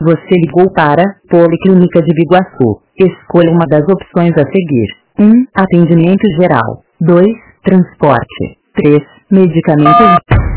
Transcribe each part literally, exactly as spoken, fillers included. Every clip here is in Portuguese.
Você ligou para Policlínica de Biguaçu. Escolha uma das opções a seguir. um. Atendimento geral. dois. Transporte. três. Medicamentos.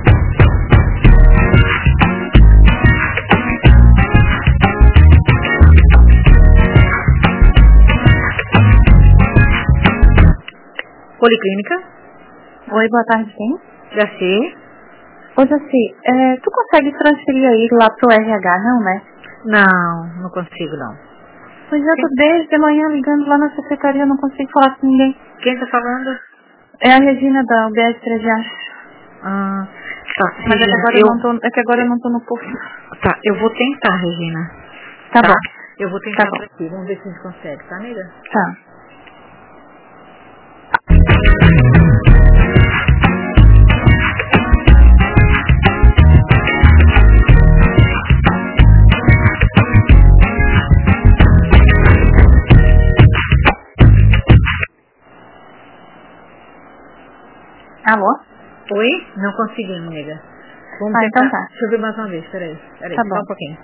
Policlínica? Oi, boa tarde, quem? Jaci? Ô, Jaci, é, tu consegue transferir aí lá pro R H, não, né? Não, não consigo não. Pois eu tô desde de manhã ligando lá na secretaria, não consigo falar com ninguém. Quem tá falando? É a Regina da U B S três de Aço. Ah, tá. Mas é que, Regina, agora eu... eu... não tô, é que agora eu não tô no posto. Tá, eu vou tentar, Regina. Tá, bom. Eu vou tentar Tá bom. por aqui. Vamos ver se a gente consegue, tá, amiga? Tá. Alô? Oi? Não consegui, amiga. Vamos Ah, tentar. então tá. Deixa eu ver mais uma vez, peraí. Peraí, Tá só bom. um pouquinho.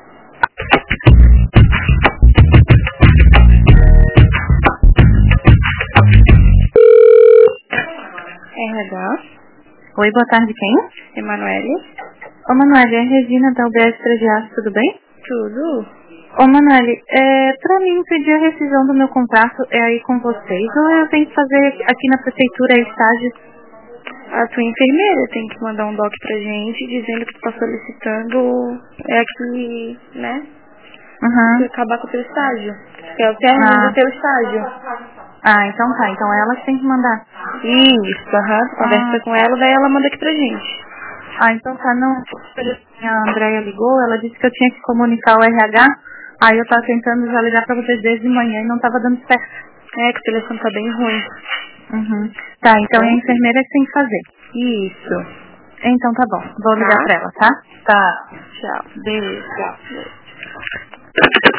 R H. Oi, boa tarde, quem? Emanuele? Ô, Manoel, é a Regina da U B S três de Aço, tudo bem? Tudo? Ô, Manoel, é, pra mim pedir a rescisão do meu contrato é aí com vocês ou eu tenho que fazer aqui na prefeitura estágio? A tua enfermeira tem que mandar um doc pra gente dizendo que tu tá solicitando é aqui, né? Uhum. Que acabar com o teu estágio. Que é o término Ah. do teu estágio. Ah, então tá. Então ela que tem que mandar. Isso, aham. Tu conversa Ah. com ela, daí ela manda aqui pra gente. Ah, então tá. Não, a Andréia ligou, ela disse que eu tinha que comunicar o R H. Aí eu tava tentando já ligar pra vocês desde de manhã e não tava dando certo. É, que o telefone tá bem ruim. Uhum. Tá, então é a enfermeira que tem que fazer. Isso. Então tá bom. Vou ligar Tá. pra ela, tá? Tá. Tchau. Beijo. Tchau.